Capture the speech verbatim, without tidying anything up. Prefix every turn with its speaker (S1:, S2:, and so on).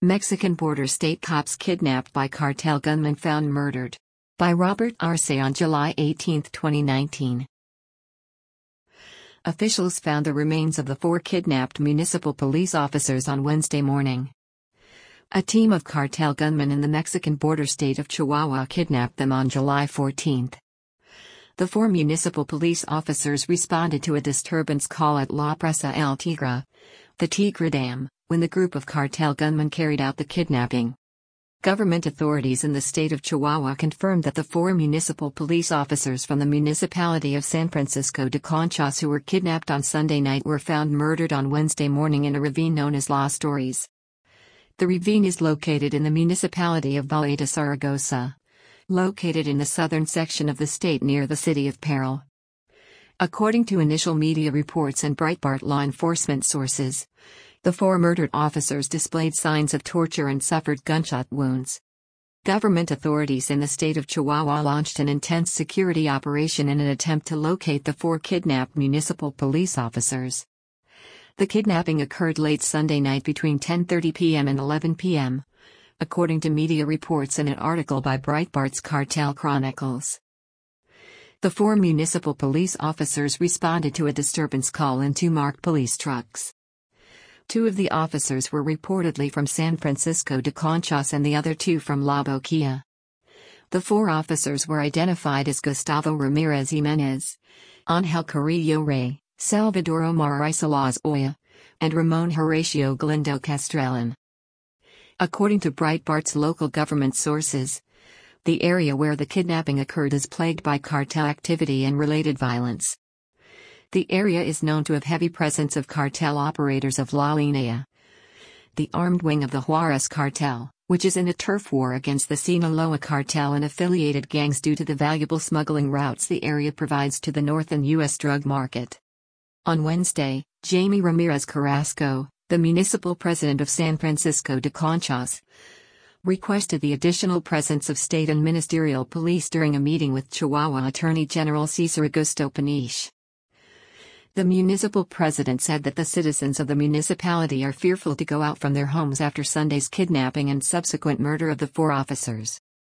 S1: Mexican border state cops kidnapped by cartel gunmen found murdered. By Robert Arce on July eighteenth, twenty nineteen. Officials found the remains of the four kidnapped municipal police officers on Wednesday morning. A team of cartel gunmen in the Mexican border state of Chihuahua kidnapped them on July fourteenth. The four municipal police officers responded to a disturbance call at La Presa El Tigre, the Tigre Dam, when the group of cartel gunmen carried out the kidnapping. Government authorities in the state of Chihuahua confirmed that the four municipal police officers from the municipality of San Francisco de Conchas who were kidnapped on Sunday night were found murdered on Wednesday morning in a ravine known as Las Torres. The ravine is located in the municipality of Valle de Zaragoza, located in the southern section of the state near the city of Parral. According to initial media reports and Breitbart law enforcement sources, the four murdered officers displayed signs of torture and suffered gunshot wounds. Government authorities in the state of Chihuahua launched an intense security operation in an attempt to locate the four kidnapped municipal police officers. The kidnapping occurred late Sunday night between ten thirty p m and eleven p m, according to media reports and an article by Breitbart's Cartel Chronicles. The four municipal police officers responded to a disturbance call in two marked police trucks. Two of the officers were reportedly from San Francisco de Conchas and the other two from La Boquilla. The four officers were identified as Gustavo Ramirez Jimenez, Ángel Carrillo Rey, Salvador Omar Islas Oya, and Ramon Horacio Galindo Castrellón. According to Breitbart's local government sources, the area where the kidnapping occurred is plagued by cartel activity and related violence. The area is known to have heavy presence of cartel operators of La Línea, the armed wing of the Juarez cartel, which is in a turf war against the Sinaloa cartel and affiliated gangs due to the valuable smuggling routes the area provides to the north and U S drug market. On Wednesday, Jamie Ramirez Carrasco, the municipal president of San Francisco de Conchas, requested the additional presence of state and ministerial police during a meeting with Chihuahua Attorney General Cesar Augusto Peniche. The municipal president said that the citizens of the municipality are fearful to go out from their homes after Sunday's kidnapping and subsequent murder of the four officers.